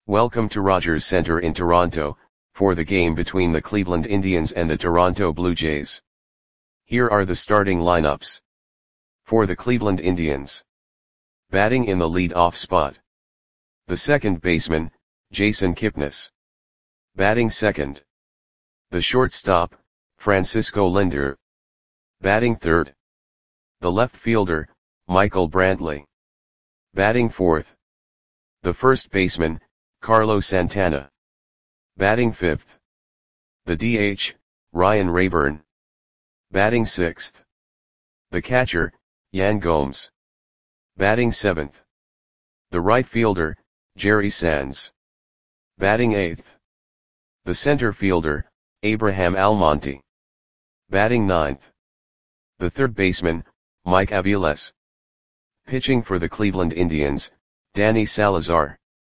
Welcome to Rogers Centre in Toronto, for the game between the Cleveland Indians and the Toronto Blue Jays. Here are the starting lineups. For the Cleveland Indians. Batting in the lead-off spot. The second baseman, Jason Kipnis. Batting second. The shortstop, Francisco Lindor. Batting third. The left fielder, Michael Brantley. Batting fourth. The first baseman, Carlos Santana. Batting fifth. The DH, Ryan Raburn. Batting sixth. The catcher, Yan Gomes. Batting seventh. The right fielder, Jerry Sands. Batting eighth. The center fielder, Abraham Almonte. Batting ninth. The third baseman, Mike Aviles. Pitching for the Cleveland Indians, Danny Salazar.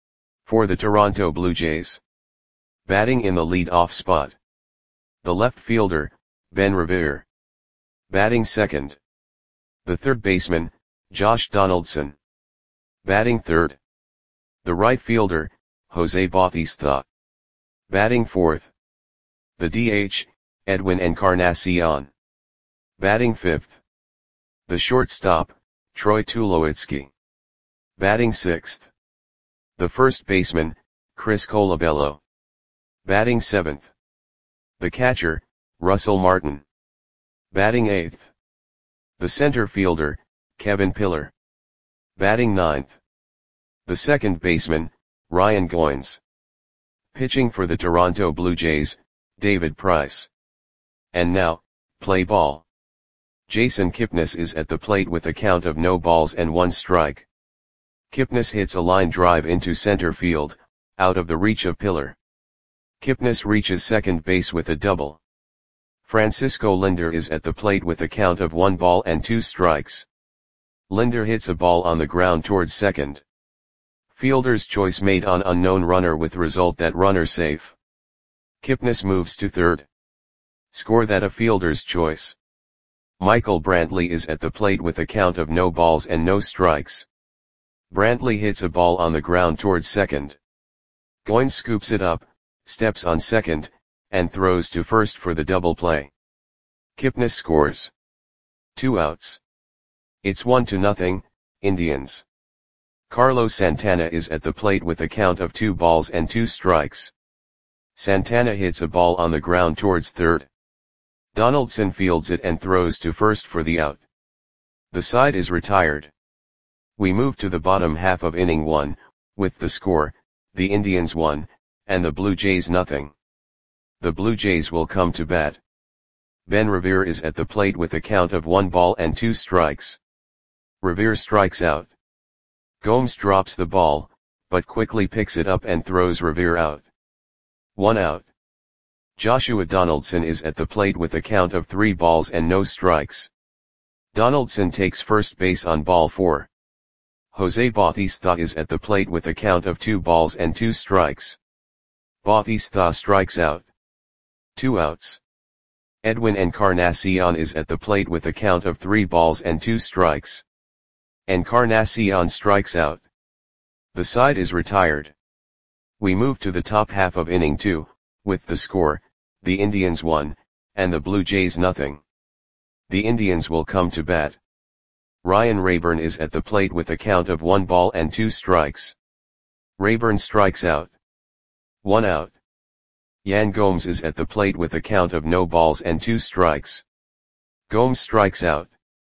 For the Toronto Blue Jays. Batting in the lead-off spot. The left fielder, Ben Revere. Batting second. The third baseman, Josh Donaldson. Batting third. The right fielder, Jose Bautista. Batting fourth. The DH, Edwin Encarnacion. Batting fifth. The shortstop, Troy Tulowitzki. Batting sixth. The first baseman, Chris Colabello. Batting seventh. The catcher, Russell Martin. Batting eighth. The center fielder, Kevin Pillar. Batting ninth. The second baseman, Ryan Goins. Pitching for the Toronto Blue Jays, David Price. And now, play ball. Jason Kipnis is at the plate with a count of no balls and 1 strike. Kipnis hits a line drive into center field, out of the reach of Pillar. Kipnis reaches second base with a double. Francisco Lindor is at the plate with a count of 1 ball and 2 strikes. Lindor hits a ball on the ground towards second. Fielder's choice made on unknown runner with result that runner safe. Kipnis moves to third. Score that a fielder's choice. Michael Brantley is at the plate with a count of no balls and no strikes. Brantley hits a ball on the ground towards second. Goins scoops it up, steps on second, and throws to first for the double play. Kipnis scores. 2 outs. It's 1-0, Indians. Carlos Santana is at the plate with a count of 2 balls and 2 strikes. Santana hits a ball on the ground towards third. Donaldson fields it and throws to first for the out. The side is retired. We move to the bottom half of inning 1, with the score, the Indians 1, and the Blue Jays 0. The Blue Jays will come to bat. Ben Revere is at the plate with a count of 1 ball and 2 strikes. Revere strikes out. Gomes drops the ball, but quickly picks it up and throws Revere out. 1 out. Joshua Donaldson is at the plate with a count of 3 balls and no strikes. Donaldson takes first base on ball 4. Jose Bautista is at the plate with a count of 2 balls and 2 strikes. Bautista strikes out. 2 outs. Edwin Encarnacion is at the plate with a count of 3 balls and 2 strikes. Encarnacion strikes out. The side is retired. We move to the top half of inning 2, with the score, the Indians 1, and the Blue Jays 0. The Indians will come to bat. Ryan Raburn is at the plate with a count of 1 ball and 2 strikes. Raburn strikes out. 1 out. Yan Gomes is at the plate with a count of no balls and 2 strikes. Gomes strikes out.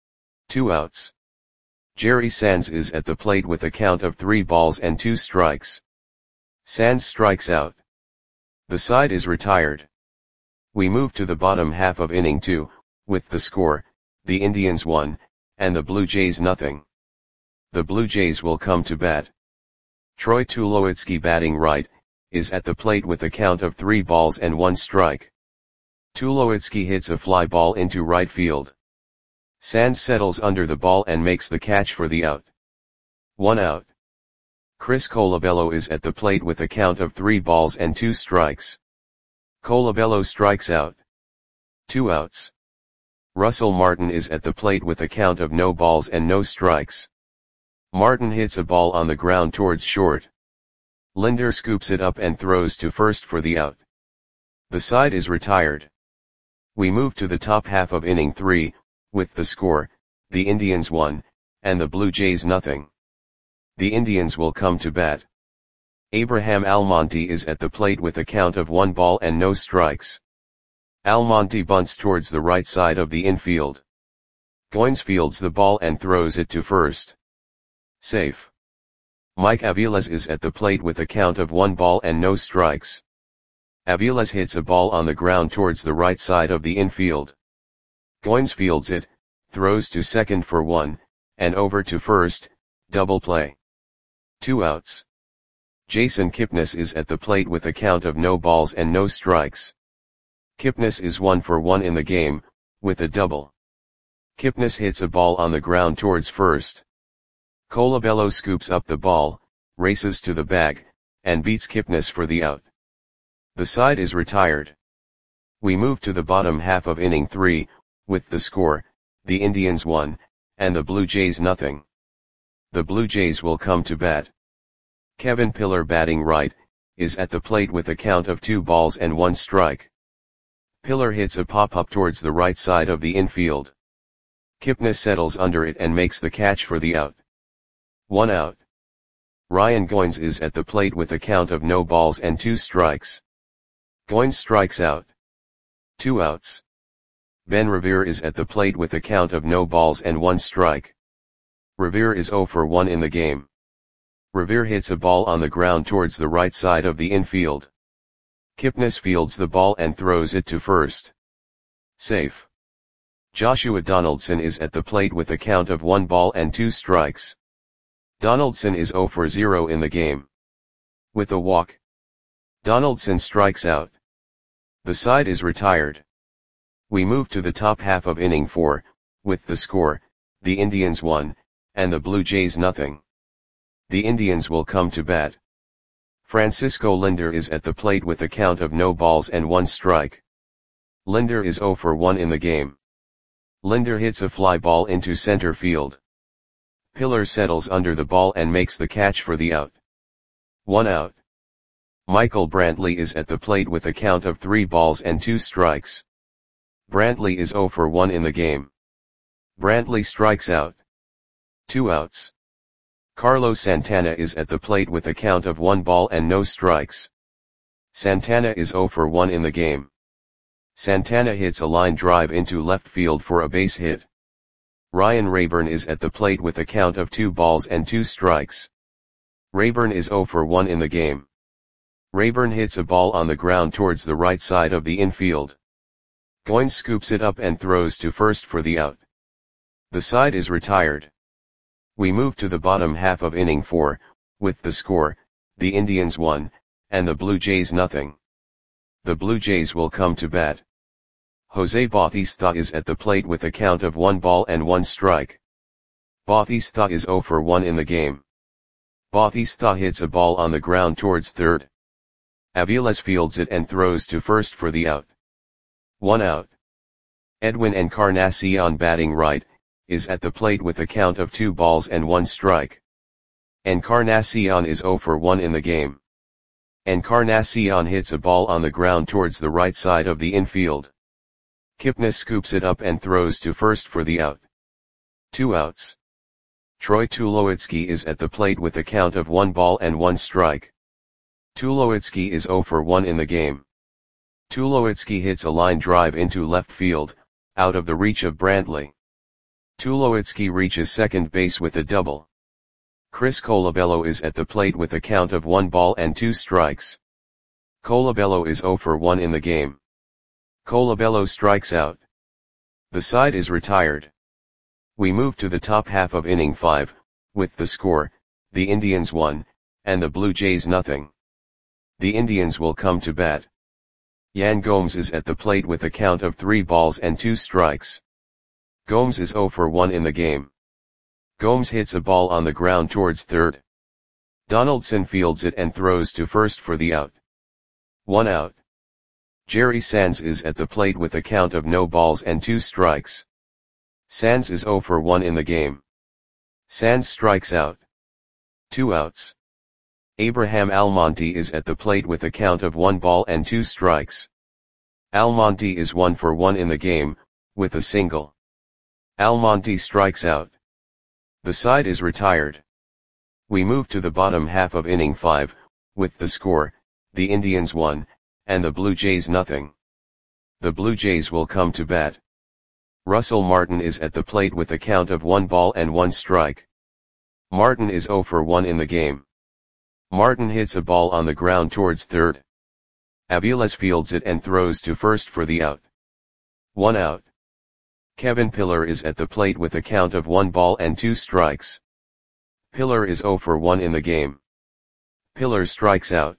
2 outs. Jerry Sands is at the plate with a count of 3 balls and 2 strikes. Sands strikes out. The side is retired. We move to the bottom half of inning 2, with the score, the Indians 1, and the Blue Jays 0. The Blue Jays will come to bat. Troy Tulowitzki, batting right, is at the plate with a count of 3 balls and 1 strike. Tulowitzki hits a fly ball into right field. Sands settles under the ball and makes the catch for the out. 1 out. Chris Colabello is at the plate with a count of 3 balls and 2 strikes. Colabello strikes out. 2 outs. Russell Martin is at the plate with a count of no balls and no strikes. Martin hits a ball on the ground towards short. Linder scoops it up and throws to first for the out. The side is retired. We move to the top half of inning 3, with the score, the Indians 1, and the Blue Jays nothing. The Indians will come to bat. Abraham Almonte is at the plate with a count of 1 ball and no strikes. Almonte bunts towards the right side of the infield. Goins fields the ball and throws it to first. Safe. Mike Aviles is at the plate with a count of 1 ball and no strikes. Aviles hits a ball on the ground towards the right side of the infield. Goins fields it, throws to second for 1, and over to first, double play. 2 outs. Jason Kipnis is at the plate with a count of no balls and no strikes. Kipnis is 1 for 1 in the game, with a double. Kipnis hits a ball on the ground towards first. Colabello scoops up the ball, races to the bag, and beats Kipnis for the out. The side is retired. We move to the bottom half of inning 3, with the score, the Indians 1, and the Blue Jays nothing. The Blue Jays will come to bat. Kevin Pillar, batting right, is at the plate with a count of 2 balls and 1 strike. Pillar hits a pop-up towards the right side of the infield. Kipnis settles under it and makes the catch for the out. 1 out. Ryan Goins is at the plate with a count of no balls and 2 strikes. Goins strikes out. 2 outs. Ben Revere is at the plate with a count of no balls and 1 strike. Revere is 0 for 1 in the game. Revere hits a ball on the ground towards the right side of the infield. Kipnis fields the ball and throws it to first. Safe. Joshua Donaldson is at the plate with a count of 1 ball and 2 strikes. Donaldson is 0 for 0 in the game. With a walk, Donaldson strikes out. The side is retired. We move to the top half of inning 4, with the score, the Indians 1, and the Blue Jays nothing. The Indians will come to bat. Francisco Linder is at the plate with a count of no balls and 1 strike. Linder is 0 for 1 in the game. Linder hits a fly ball into center field. Pillar settles under the ball and makes the catch for the out. 1 out. Michael Brantley is at the plate with a count of 3 balls and 2 strikes. Brantley is 0 for 1 in the game. Brantley strikes out. 2 outs. Carlos Santana is at the plate with a count of 1 ball and no strikes. Santana is 0 for 1 in the game. Santana hits a line drive into left field for a base hit. Ryan Rayburn is at the plate with a count of 2 balls and 2 strikes. Rayburn is 0 for 1 in the game. Rayburn hits a ball on the ground towards the right side of the infield. Goins scoops it up and throws to first for the out. The side is retired. We move to the bottom half of inning 4, with the score, the Indians 1, and the Blue Jays nothing. The Blue Jays will come to bat. Jose Bautista is at the plate with a count of 1 ball and 1 strike. Bautista is 0 for 1 in the game. Bautista hits a ball on the ground towards third. Aviles fields it and throws to first for the out. 1 out. Edwin Encarnacion, batting right, is at the plate with a count of 2 balls and 1 strike. Encarnacion is 0 for 1 in the game. Encarnacion hits a ball on the ground towards the right side of the infield. Kipnis scoops it up and throws to first for the out. 2 outs. Troy Tulowitzki is at the plate with a count of 1 ball and 1 strike. Tulowitzki is 0 for 1 in the game. Tulowitzki hits a line drive into left field, out of the reach of Brantley. Tulowitzki reaches second base with a double. Chris Colabello is at the plate with a count of 1 ball and 2 strikes. Colabello is 0 for 1 in the game. Colabello strikes out. The side is retired. We move to the top half of inning 5, with the score, the Indians 1, and the Blue Jays nothing. The Indians will come to bat. Yan Gomes is at the plate with a count of 3 balls and 2 strikes. Gomes is 0 for 1 in the game. Gomes hits a ball on the ground towards third. Donaldson fields it and throws to first for the out. 1 out. Jerry Sands is at the plate with a count of no balls and 2 strikes. Sands is 0 for 1 in the game. Sands strikes out. 2 outs. Abraham Almonte is at the plate with a count of 1 ball and 2 strikes. Almonte is 1 for 1 in the game, with a single. Almonte strikes out. The side is retired. We move to the bottom half of inning 5, with the score, the Indians 1, and the Blue Jays nothing. The Blue Jays will come to bat. Russell Martin is at the plate with a count of 1 ball and 1 strike. Martin is 0 for 1 in the game. Martin hits a ball on the ground towards third. Aviles fields it and throws to first for the out. 1 out. Kevin Pillar is at the plate with a count of 1 ball and 2 strikes. Pillar is 0 for 1 in the game. Pillar strikes out.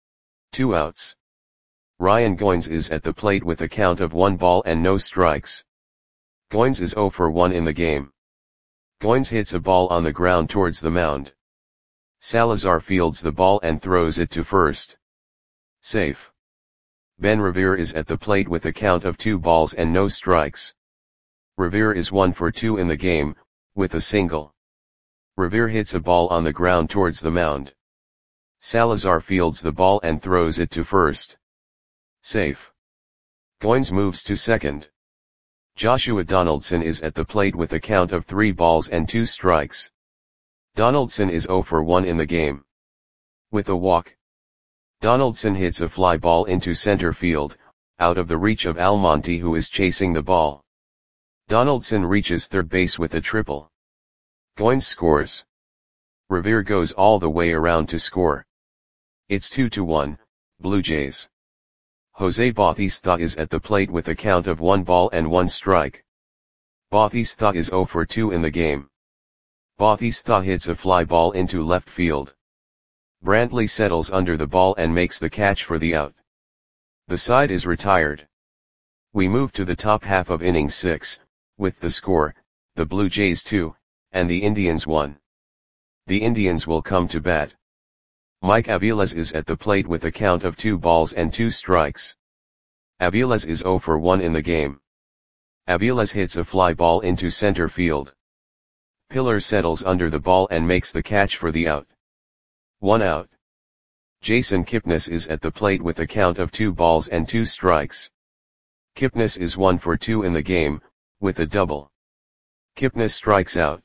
2 outs. Ryan Goins is at the plate with a count of 1 ball and no strikes. Goins is 0 for 1 in the game. Goins hits a ball on the ground towards the mound. Salazar fields the ball and throws it to first. Safe. Ben Revere is at the plate with a count of 2 balls and no strikes. Revere is 1 for 2 in the game, with a single. Revere hits a ball on the ground towards the mound. Salazar fields the ball and throws it to first. Safe. Goins moves to second. Joshua Donaldson is at the plate with a count of 3 balls and 2 strikes. Donaldson is 0 for 1 in the game. With a walk. Donaldson hits a fly ball into center field, out of the reach of Almonte who is chasing the ball. Donaldson reaches third base with a triple. Goins scores. Revere goes all the way around to score. It's 2-1, Blue Jays. Jose Bautista is at the plate with a count of 1 ball and 1 strike. Bautista is 0 for 2 in the game. Bautista hits a fly ball into left field. Brantley settles under the ball and makes the catch for the out. The side is retired. We move to the top half of inning 6, with the score, the Blue Jays 2, and the Indians 1. The Indians will come to bat. Mike Aviles is at the plate with a count of 2 balls and 2 strikes. Aviles is 0 for 1 in the game. Aviles hits a fly ball into center field. Pillar settles under the ball and makes the catch for the out. 1 out. Jason Kipnis is at the plate with a count of 2 balls and 2 strikes. Kipnis is 1 for 2 in the game, with a double. Kipnis strikes out.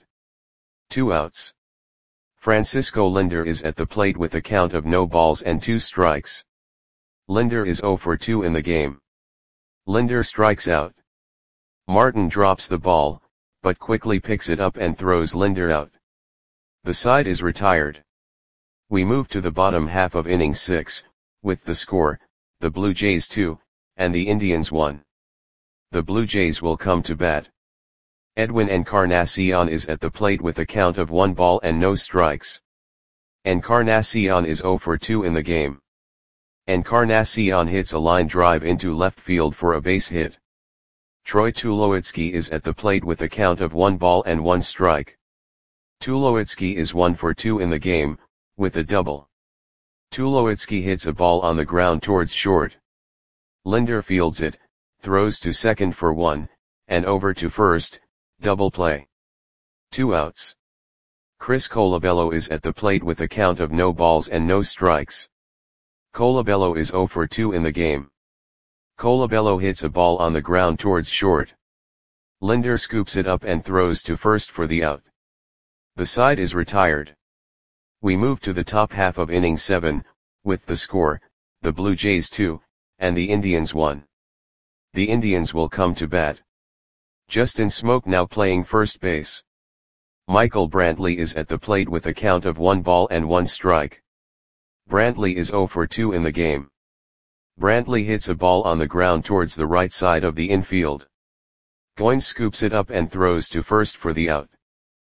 2 outs. Francisco Linder is at the plate with a count of no balls and 2 strikes. Linder is 0 for 2 in the game. Linder strikes out. Martin drops the ball, but quickly picks it up and throws Linder out. The side is retired. We move to the bottom half of inning 6, with the score, the Blue Jays 2, and the Indians 1. The Blue Jays will come to bat. Edwin Encarnacion is at the plate with a count of 1 ball and no strikes. Encarnacion is 0 for 2 in the game. Encarnacion hits a line drive into left field for a base hit. Troy Tulowitzki is at the plate with a count of 1 ball and 1 strike. Tulowitzki is 1 for 2 in the game, with a double. Tulowitzki hits a ball on the ground towards short. Linder fields it, throws to second for 1, and over to first, double play. 2 outs. Chris Colabello is at the plate with a count of no balls and no strikes. Colabello is 0 for 2 in the game. Colabello hits a ball on the ground towards short. Linder scoops it up and throws to first for the out. The side is retired. We move to the top half of inning 7, with the score, the Blue Jays 2, and the Indians 1. The Indians will come to bat. Justin Smoke now playing first base. Michael Brantley is at the plate with a count of 1 ball and 1 strike. Brantley is 0 for 2 in the game. Brantley hits a ball on the ground towards the right side of the infield. Goins scoops it up and throws to first for the out.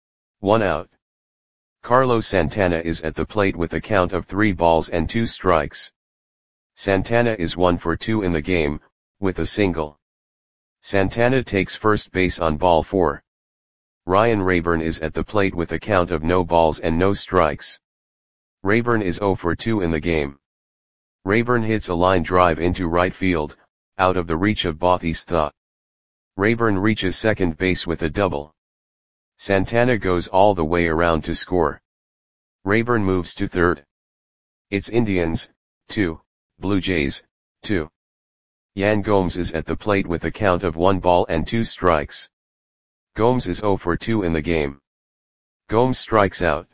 1 out. Carlos Santana is at the plate with a count of 3 balls and 2 strikes. Santana is 1 for 2 in the game, with a single. Santana takes first base on ball 4. Ryan Rayburn is at the plate with a count of no balls and no strikes. Rayburn is 0 for 2 in the game. Rayburn hits a line drive into right field, out of the reach of Bautista. Rayburn reaches second base with a double. Santana goes all the way around to score. Rayburn moves to third. It's Indians, 2, Blue Jays, 2. Yan Gomes is at the plate with a count of 1 ball and 2 strikes. Gomes is 0 for 2 in the game. Gomes strikes out.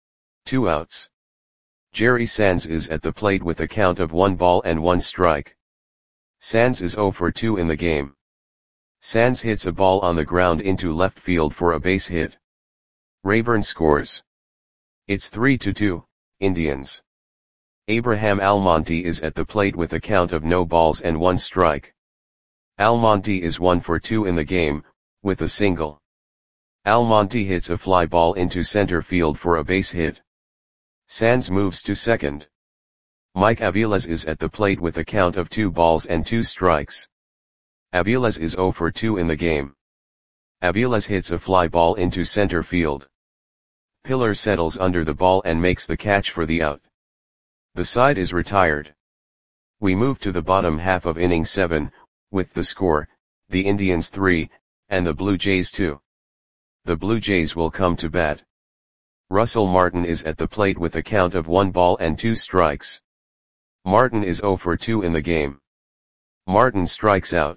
2 outs. Jerry Sands is at the plate with a count of 1 ball and 1 strike. Sands is 0 for 2 in the game. Sands hits a ball on the ground into left field for a base hit. Rayburn scores. It's 3-2, Indians. Abraham Almonte is at the plate with a count of no balls and 1 strike. Almonte is 1 for 2 in the game, with a single. Almonte hits a fly ball into center field for a base hit. Sands moves to second. Mike Aviles is at the plate with a count of 2 balls and 2 strikes. Aviles is 0 for 2 in the game. Aviles hits a fly ball into center field. Pillar settles under the ball and makes the catch for the out. The side is retired. We move to the bottom half of inning 7, with the score, the Indians 3, and the Blue Jays 2. The Blue Jays will come to bat. Russell Martin is at the plate with a count of 1 ball and 2 strikes. Martin is 0 for 2 in the game. Martin strikes out.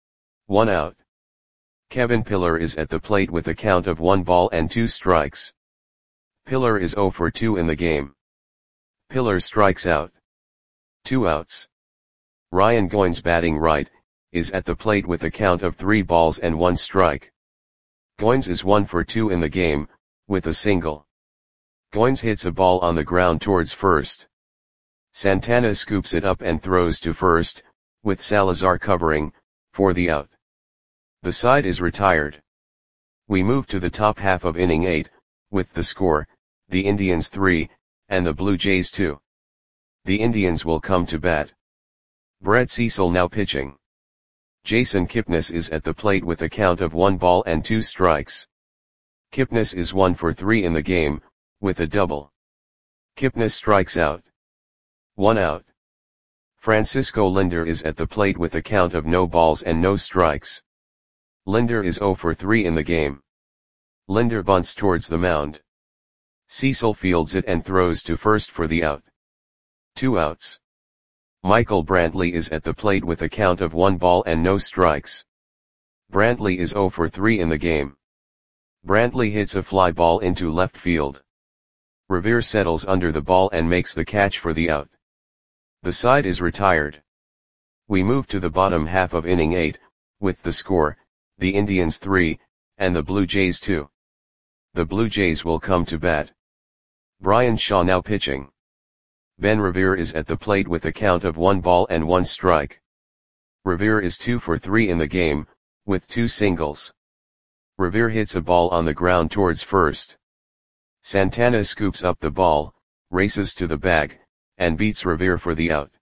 1 out. Kevin Pillar is at the plate with a count of 1 ball and 2 strikes. Pillar is 0 for 2 in the game. Pillar strikes out. 2 outs. Ryan Goins, batting right, is at the plate with a count of 3 balls and 1 strike. Goins is 1 for 2 in the game, with a single. Goins hits a ball on the ground towards first. Santana scoops it up and throws to first, with Salazar covering, for the out. The side is retired. We move to the top half of inning 8, with the score, the Indians 3, and the Blue Jays 2. The Indians will come to bat. Brett Cecil now pitching. Jason Kipnis is at the plate with a count of 1 ball and 2 strikes. Kipnis is 1 for 3 in the game, with a double. Kipnis strikes out. 1 out. Francisco Lindor is at the plate with a count of no balls and no strikes. Lindor is 0 for 3 in the game. Lindor bunts towards the mound. Cecil fields it and throws to first for the out. 2 outs. Michael Brantley is at the plate with a count of 1 ball and no strikes. Brantley is 0 for 3 in the game. Brantley hits a fly ball into left field. Revere settles under the ball and makes the catch for the out. The side is retired. We move to the bottom half of inning 8, with the score, the Indians 3, and the Blue Jays 2. The Blue Jays will come to bat. Brian Shaw now pitching. Ben Revere is at the plate with a count of 1 ball and 1 strike. Revere is 2 for 3 in the game, with 2 singles. Revere hits a ball on the ground towards first. Santana scoops up the ball, races to the bag, and beats Revere for the out.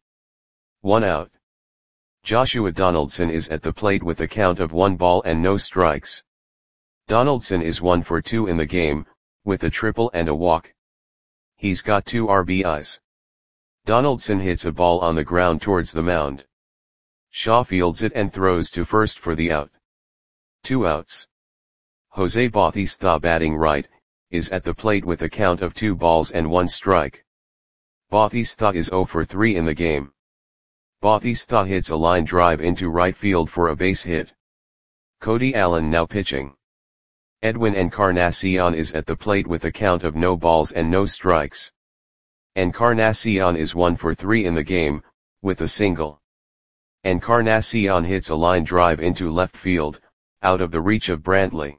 1 out. Joshua Donaldson is at the plate with a count of 1 ball and no strikes. Donaldson is 1 for 2 in the game, with a triple and a walk. He's got 2 RBIs. Donaldson hits a ball on the ground towards the mound. Shaw fields it and throws to first for the out. 2 outs. Jose Bautista, batting right, is at the plate with a count of 2 balls and 1 strike. Bautista is 0 for 3 in the game. Bautista hits a line drive into right field for a base hit. Cody Allen now pitching. Edwin Encarnacion is at the plate with a count of no balls and no strikes. Encarnacion is 1 for 3 in the game, with a single. Encarnacion hits a line drive into left field, out of the reach of Brantley.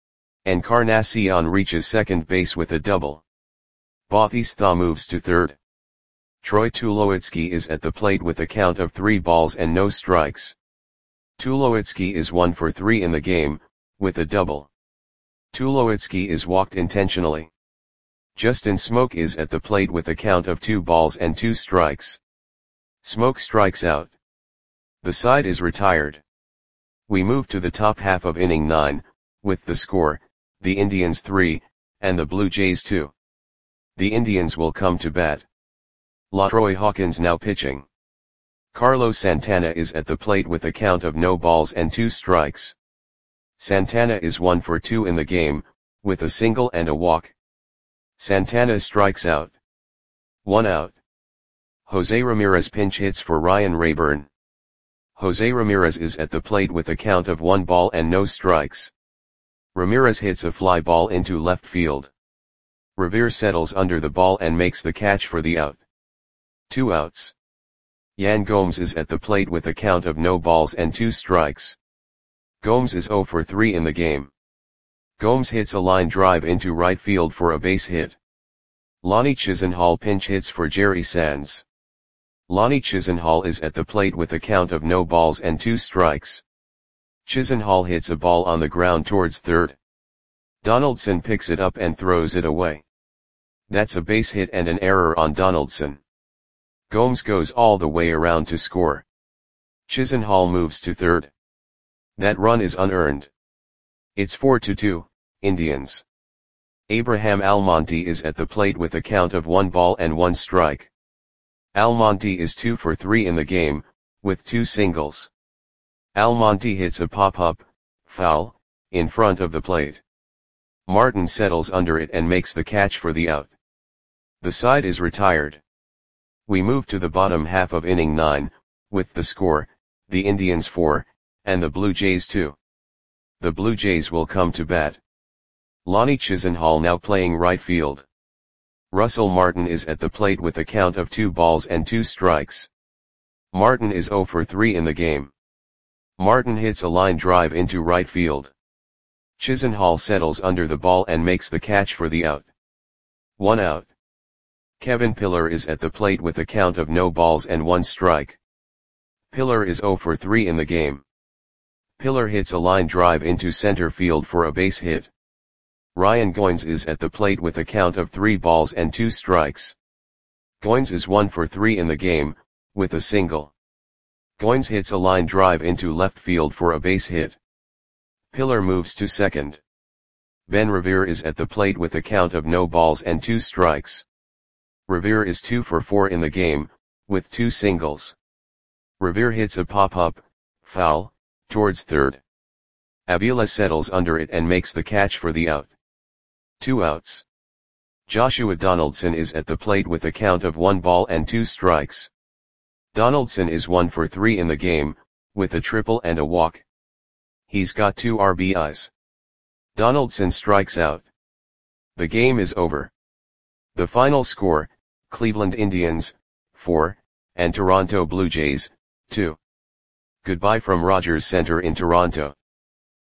Encarnacion reaches second base with a double. Bautista moves to third. Troy Tulowitzki is at the plate with a count of 3 balls and no strikes. Tulowitzki is 1 for 3 in the game, with a double. Tulowitzki is walked intentionally. Justin Smoke is at the plate with a count of 2 balls and 2 strikes. Smoke strikes out. The side is retired. We move to the top half of inning 9, with the score, the Indians 3, and the Blue Jays 2. The Indians will come to bat. LaTroy Hawkins now pitching. Carlos Santana is at the plate with a count of no balls and 2 strikes. Santana is 1 for 2 in the game, with a single and a walk. Santana strikes out. 1 out. Jose Ramirez pinch hits for Ryan Rayburn. Jose Ramirez is at the plate with a count of 1 ball and no strikes. Ramirez hits a fly ball into left field. Revere settles under the ball and makes the catch for the out. 2 outs. Yan Gomes is at the plate with a count of no balls and 2 strikes. Gomes is 0 for 3 in the game. Gomes hits a line drive into right field for a base hit. Lonnie Chisenhall pinch hits for Jerry Sands. Lonnie Chisenhall is at the plate with a count of no balls and 2 strikes. Chisenhall hits a ball on the ground towards third. Donaldson picks it up and throws it away. That's a base hit and an error on Donaldson. Gomes goes all the way around to score. Chisenhall moves to third. That run is unearned. It's 4-2, Indians. Abraham Almonte is at the plate with a count of 1 ball and 1 strike. Almonte is 2 for 3 in the game, with 2 singles. Almonte hits a pop-up, foul, in front of the plate. Martin settles under it and makes the catch for the out. The side is retired. We move to the bottom half of inning 9, with the score, the Indians 4, and the Blue Jays 2. The Blue Jays will come to bat. Lonnie Chisenhall now playing right field. Russell Martin is at the plate with a count of 2 balls and 2 strikes. Martin is 0 for 3 in the game. Martin hits a line drive into right field. Chisenhall settles under the ball and makes the catch for the out. 1 out. Kevin Pillar is at the plate with a count of no balls and 1 strike. Pillar is 0 for 3 in the game. Pillar hits a line drive into center field for a base hit. Ryan Goins is at the plate with a count of 3 balls and 2 strikes. Goins is 1 for 3 in the game, with a single. Goins hits a line drive into left field for a base hit. Pillar moves to second. Ben Revere is at the plate with a count of no balls and 2 strikes. Revere is 2 for 4 in the game, with 2 singles. Revere hits a pop-up, foul, towards third. Avila settles under it and makes the catch for the out. 2 outs. Joshua Donaldson is at the plate with a count of 1 ball and 2 strikes. Donaldson is 1 for 3 in the game, with a triple and a walk. He's got 2 RBIs. Donaldson strikes out. The game is over. The final score, Cleveland Indians, 4, and Toronto Blue Jays, 2. Goodbye from Rogers Center in Toronto.